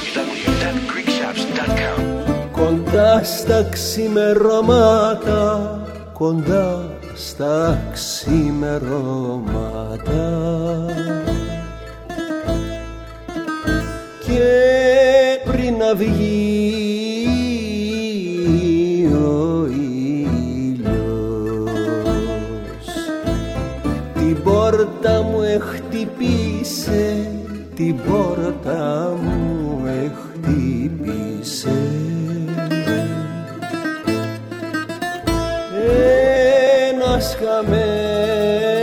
www.greekshops.com. Κοντά στα ξημερώματα, κοντά στα ξημερώματα, και πριν να βγει ο ήλιος, την πόρτα μου εχτυπήσε, την πόρτα μου εχτυπήσε. Ένας χαμένος